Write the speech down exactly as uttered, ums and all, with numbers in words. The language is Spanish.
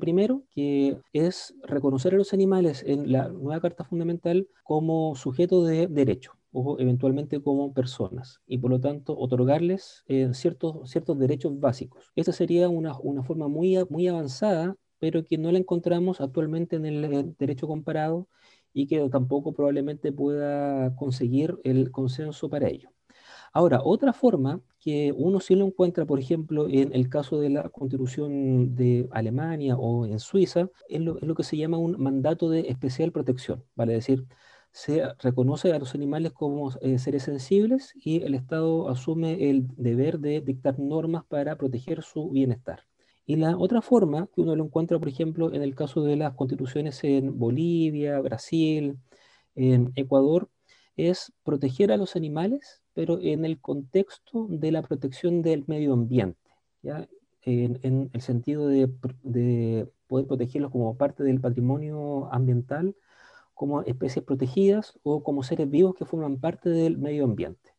primero, que es reconocer a los animales en la nueva Carta Fundamental como sujetos de derecho o eventualmente como personas, y por lo tanto otorgarles eh, ciertos, ciertos derechos básicos. Esta sería una, una forma muy, a- muy avanzada, pero que no la encontramos actualmente en el, eh, derecho comparado y que tampoco probablemente pueda conseguir el consenso para ello. Ahora, otra forma que uno sí lo encuentra, por ejemplo, en el caso de la Constitución de Alemania o en Suiza, es lo, es lo que se llama un mandato de especial protección, vale decir, se reconoce a los animales como eh, seres sensibles y el Estado asume el deber de dictar normas para proteger su bienestar. Y la otra forma que uno lo encuentra, por ejemplo, en el caso de las constituciones en Bolivia, Brasil, en Ecuador, es proteger a los animales, pero en el contexto de la protección del medio ambiente, ¿ya? En, en el sentido de, pr- de poder protegerlos como parte del patrimonio ambiental, como especies protegidas o como seres vivos que forman parte del medio ambiente.